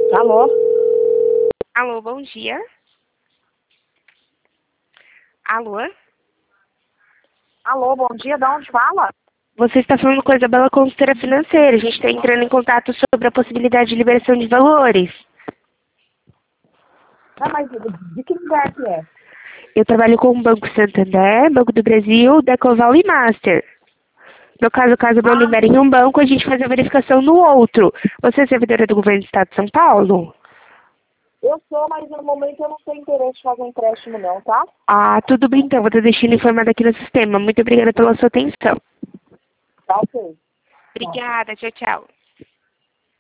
Alô? Alô, bom dia. Alô? Alô, bom dia, de onde fala? Você está falando com a Isabela Consultora Financeira. A gente está entrando em contato sobre a possibilidade de liberação de valores. Ah, mas de que lugar que é? Eu trabalho com o Banco Santander, Banco do Brasil, Decoval e Master. No caso não Ah, libere em um banco, a gente faz a verificação no outro. Você é servidora do Governo do Estado de São Paulo? eu sou, mas no momento eu não tenho interesse em fazer empréstimo não, tá? Ah, tudo bem então. Vou estar deixando informado aqui no sistema. Muito obrigada pela sua atenção. Tá ok. Obrigada. Tchau, tchau.